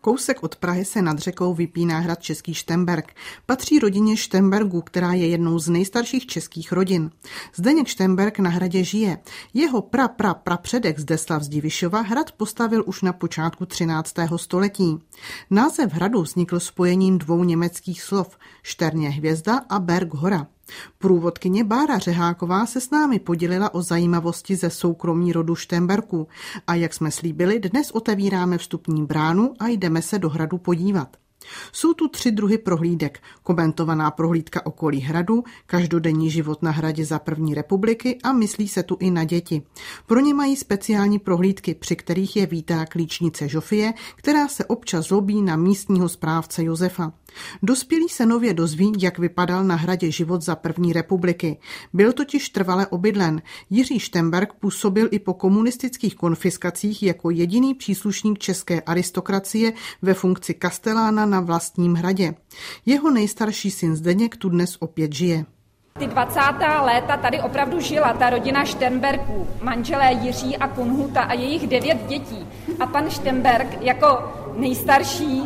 Kousek od Prahy se nad řekou vypíná hrad Český Šternberk. Patří rodině Šternberků, která je jednou z nejstarších českých rodin. Zdeněk Šternberk na hradě žije. Jeho prapředek Zdeslav z Divišova hrad postavil už na počátku 13. století. Název hradu vznikl spojením dvou německých slov Štern je hvězda a Berg hora. Průvodkyně Bára Řeháková se s námi podělila o zajímavosti ze soukromí rodu Šternberků. A jak jsme slíbili, dnes otevíráme vstupní bránu a jdeme se do hradu podívat. Jsou tu 3 druhy prohlídek. Komentovaná prohlídka okolí hradu, každodenní život na hradě za první republiky a myslí se tu i na děti. Pro ně mají speciální prohlídky, při kterých je vítá klíčnice Žofie, která se občas zlobí na místního správce Josefa. Dospělí se nově dozví, jak vypadal na hradě život za první republiky. Byl totiž trvale obydlen. Jiří Šternberk působil i po komunistických konfiskacích jako jediný příslušník české aristokracie ve funkci kastelána na vlastním hradě. Jeho nejstarší syn Zdeněk tu dnes opět žije. Ty 20. léta tady opravdu žila ta rodina Šternberků, manželé Jiří a Kunhuta a jejich 9 dětí. A pan Šternberk jako nejstarší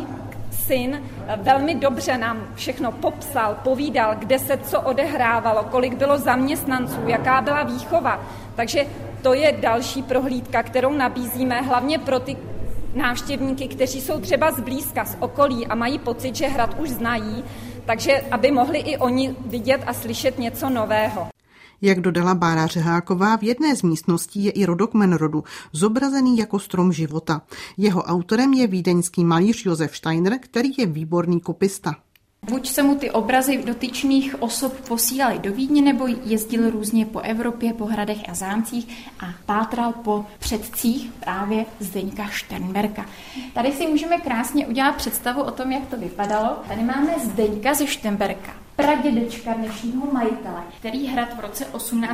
syn velmi dobře nám všechno popsal, povídal, kde se co odehrávalo, kolik bylo zaměstnanců, jaká byla výchova. Takže to je další prohlídka, kterou nabízíme hlavně pro ty návštěvníky, kteří jsou třeba zblízka, z okolí a mají pocit, že hrad už znají, takže aby mohli i oni vidět a slyšet něco nového. Jak dodala Bára Řeháková, v jedné z místností je i rodokmen rodu, zobrazený jako strom života. Jeho autorem je vídeňský malíř Josef Steiner, který je výborný kopista. Buď se mu ty obrazy dotyčných osob posílaly do Vídně, nebo jezdil různě po Evropě, po hradech a zámcích a pátral po předcích právě Zdeňka Šternberka. Tady si můžeme krásně udělat představu o tom, jak to vypadalo. Tady máme Zdeňka ze Šternberka, pradědečka dnešního majitele, který hrad v roce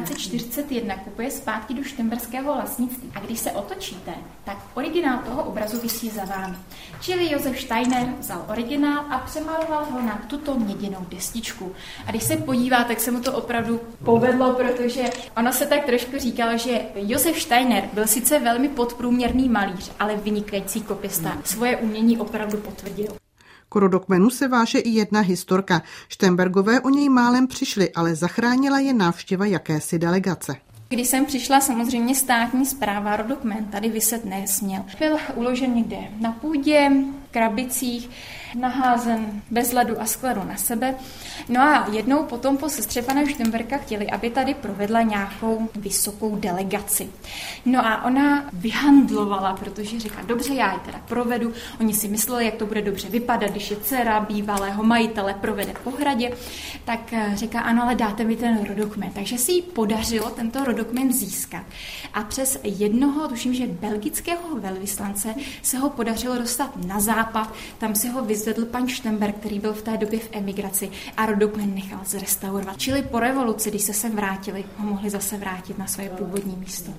1841 kupuje zpátky do šternberského vlastnictví. A když se otočíte, tak originál toho obrazu visí za vámi. Čili Josef Steiner vzal originál a přemaloval ho na tuto měděnou destičku. A když se podívá, tak se mu to opravdu povedlo, protože ono se tak trošku říkalo, že Josef Steiner byl sice velmi podprůměrný malíř, ale vynikající kopista. Svoje umění opravdu potvrdil. K rodokmenu se váže i jedna historka. Šternberkové o něj málem přišli, ale zachránila je návštěva jakési delegace. Když jsem přišla, samozřejmě státní správa, rodokmen tady viset nesměl. Byl uložen někde na půdě, krabicích, naházen bez ledu a skladu na sebe. No a jednou potom po sestře pana Šternberka chtěli, aby tady provedla nějakou vysokou delegaci. No a ona vyhandlovala, protože říká, dobře, já ji teda provedu. Oni si mysleli, jak to bude dobře vypadat, když je dcera bývalého majitele provede po hradě. Tak říká, ano, ale dáte mi ten rodokmen. Takže si jí podařilo tento rodokmen získat. A přes jednoho, tuším, že belgického velvyslance, se ho podařilo dostat na západ. Tam si ho vyzvedl pan Šternberk, který byl v té době v emigraci a rodokmen nechal zrestaurovat. Čili po revoluci, když se sem vrátili, ho mohli zase vrátit na své původní místo.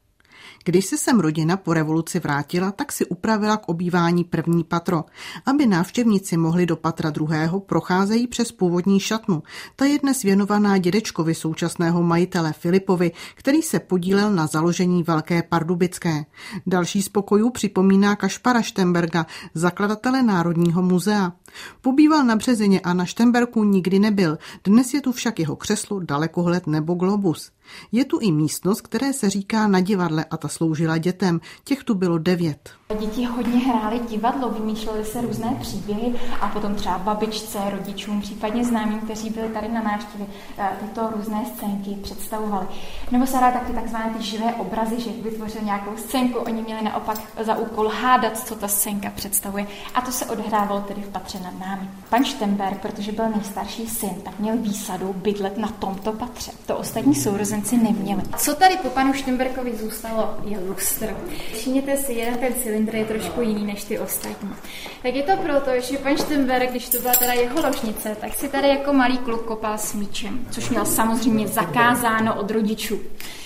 Když se sem rodina po revoluci vrátila, tak si upravila k obývání první patro. Aby návštěvníci mohli do patra druhého, procházejí přes původní šatnu. Ta je dnes věnovaná dědečkovi současného majitele Filipovi, který se podílel na založení Velké Pardubické. Další z pokojů připomíná Kašpara Šternberka, zakladatele Národního muzea. Pobýval na Březině a na Šternberku nikdy nebyl. Dnes je tu však jeho křeslo, dalekohled nebo globus. Je tu i místnost, které se říká Na divadle a ta sloužila dětem. Těch tu bylo 9. Děti hodně hrály divadlo, vymýšlely se různé příběhy a potom třeba babičce, rodičům, případně známým, kteří byli tady na návštěvě, tyto různé scénky představovali. Nebo se hrály taky takzvané ty živé obrazy, že vytvořil nějakou scénku, oni měli naopak za úkol hádat, co ta scénka představuje. A to se odehrávalo tedy v patře nad námi. Pan Šternberk, protože byl nejstarší syn, tak měl výsadu bydlet na tomto patře. To ostatní sourozenci neměli. Co tady po panu Šternberkovi zůstalo, je lustr. Všimněte si, jeden ten cylindr je trošku jiný než ty ostatní. Tak je to proto, že pan Šternberk, když to byla teda jeho ložnice, tak si tady jako malý kluk kopal s míčem, což měl samozřejmě zakázáno od rodičů.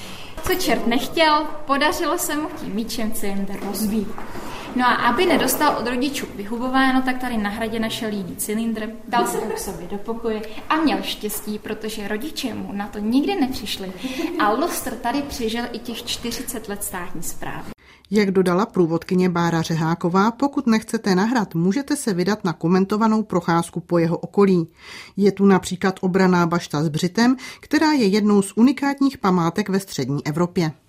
Co čert nechtěl, podařilo se mu tím míčem cylindr rozbít. No a aby nedostal od rodičů vyhubováno, tak tady na hradě našel jiný cylindr, dal se ho k sobě do pokoje a měl štěstí, protože rodiče mu na to nikdy nepřišli a lustr tady přežil i těch 40 let státní správy. Jak dodala průvodkyně Bára Řeháková, pokud nechcete na hrad, můžete se vydat na komentovanou procházku po jeho okolí. Je tu například obranná bašta s Břitem, která je jednou z unikátních památek ve střední Evropě.